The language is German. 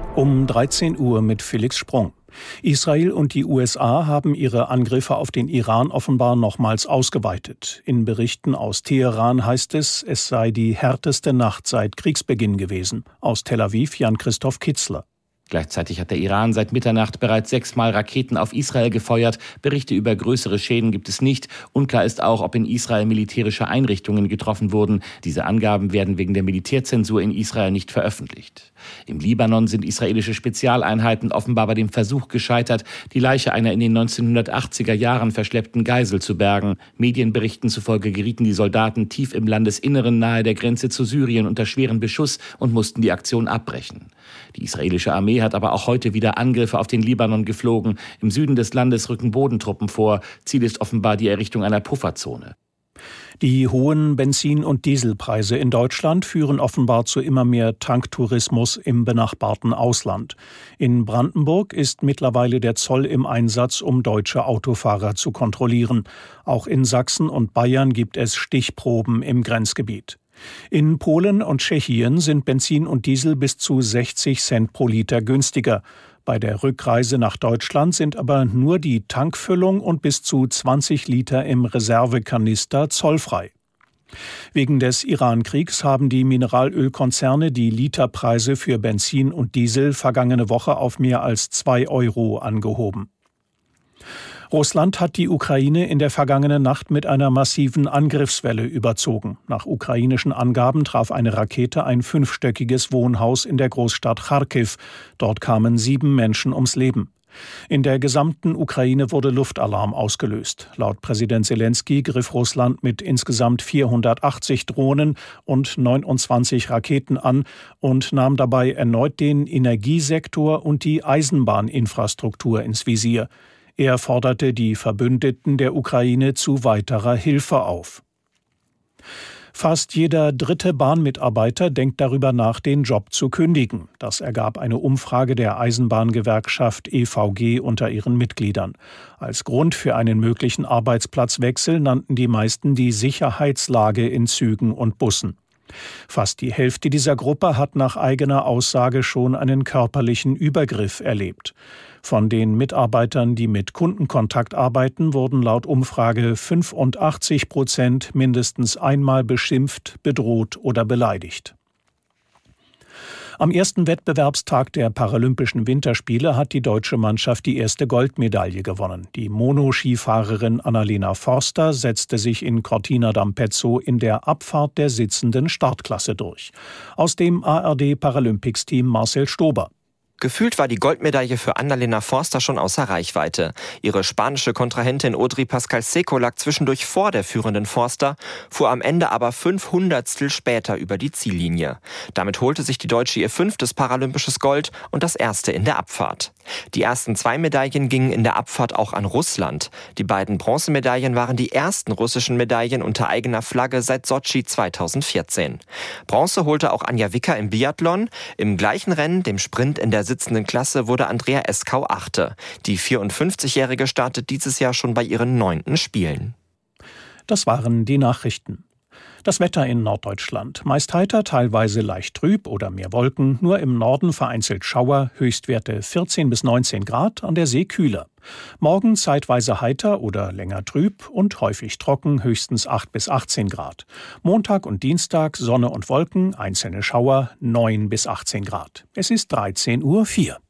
Um 13 Uhr mit Felix Sprung. Israel und die USA haben ihre Angriffe auf den Iran offenbar nochmals ausgeweitet. In Berichten aus Teheran heißt es, es sei die härteste Nacht seit Kriegsbeginn gewesen. Aus Tel Aviv Jan-Christoph Kitzler. Gleichzeitig hat der Iran seit Mitternacht bereits 6-mal Raketen auf Israel gefeuert. Berichte über größere Schäden gibt es nicht. Unklar ist auch, ob in Israel militärische Einrichtungen getroffen wurden. Diese Angaben werden wegen der Militärzensur in Israel nicht veröffentlicht. Im Libanon sind israelische Spezialeinheiten offenbar bei dem Versuch gescheitert, die Leiche einer in den 1980er Jahren verschleppten Geisel zu bergen. Medienberichten zufolge gerieten die Soldaten tief im Landesinneren nahe der Grenze zu Syrien unter schweren Beschuss und mussten die Aktion abbrechen. Die israelische Armee hat aber auch heute wieder Angriffe auf den Libanon geflogen. Im Süden des Landes rücken Bodentruppen vor. Ziel ist offenbar die Errichtung einer Pufferzone. Die hohen Benzin- und Dieselpreise in Deutschland führen offenbar zu immer mehr Tanktourismus im benachbarten Ausland. In Brandenburg ist mittlerweile der Zoll im Einsatz, um deutsche Autofahrer zu kontrollieren. Auch in Sachsen und Bayern gibt es Stichproben im Grenzgebiet. In Polen und Tschechien sind Benzin und Diesel bis zu 60 Cent pro Liter günstiger. Bei der Rückreise nach Deutschland sind aber nur die Tankfüllung und bis zu 20 Liter im Reservekanister zollfrei. Wegen des Iran-Kriegs haben die Mineralölkonzerne die Literpreise für Benzin und Diesel vergangene Woche auf mehr als 2 Euro angehoben. Russland hat die Ukraine in der vergangenen Nacht mit einer massiven Angriffswelle überzogen. Nach ukrainischen Angaben traf eine Rakete ein 5-stöckiges Wohnhaus in der Großstadt Charkiw. Dort kamen 7 Menschen ums Leben. In der gesamten Ukraine wurde Luftalarm ausgelöst. Laut Präsident Selenskyj griff Russland mit insgesamt 480 Drohnen und 29 Raketen an und nahm dabei erneut den Energiesektor und die Eisenbahninfrastruktur ins Visier. Er forderte die Verbündeten der Ukraine zu weiterer Hilfe auf. Fast jeder dritte Bahnmitarbeiter denkt darüber nach, den Job zu kündigen. Das ergab eine Umfrage der Eisenbahngewerkschaft EVG unter ihren Mitgliedern. Als Grund für einen möglichen Arbeitsplatzwechsel nannten die meisten die Sicherheitslage in Zügen und Bussen. Fast die Hälfte dieser Gruppe hat nach eigener Aussage schon einen körperlichen Übergriff erlebt. Von den Mitarbeitern, die mit Kundenkontakt arbeiten, wurden laut Umfrage 85% mindestens einmal beschimpft, bedroht oder beleidigt. Am ersten Wettbewerbstag der Paralympischen Winterspiele hat die deutsche Mannschaft die erste Goldmedaille gewonnen. Die Monoskifahrerin Annalena Forster setzte sich in Cortina d'Ampezzo in der Abfahrt der sitzenden Startklasse durch. Aus dem ARD-Paralympics-Team Marcel Stober. Gefühlt war die Goldmedaille für Annalena Forster schon außer Reichweite. Ihre spanische Kontrahentin Audrey Pascal-Seco lag zwischendurch vor der führenden Forster, fuhr am Ende aber 500stel später über die Ziellinie. Damit holte sich die Deutsche ihr 5. paralympisches Gold und das erste in der Abfahrt. Die ersten 2 Medaillen gingen in der Abfahrt auch an Russland. Die beiden Bronzemedaillen waren die ersten russischen Medaillen unter eigener Flagge seit Sotschi 2014. Bronze holte auch Anja Wicker im Biathlon. Im gleichen Rennen, dem Sprint in der sitzenden Klasse, wurde Andrea Eskau 8. Die 54-Jährige startet dieses Jahr schon bei ihren 9. Spielen. Das waren die Nachrichten. Das Wetter in Norddeutschland. Meist heiter, teilweise leicht trüb oder mehr Wolken. Nur im Norden vereinzelt Schauer, Höchstwerte 14 bis 19 Grad, an der See kühler. Morgen zeitweise heiter oder länger trüb und häufig trocken, höchstens 8 bis 18 Grad. Montag und Dienstag Sonne und Wolken, einzelne Schauer, 9 bis 18 Grad. Es ist 13:04 Uhr.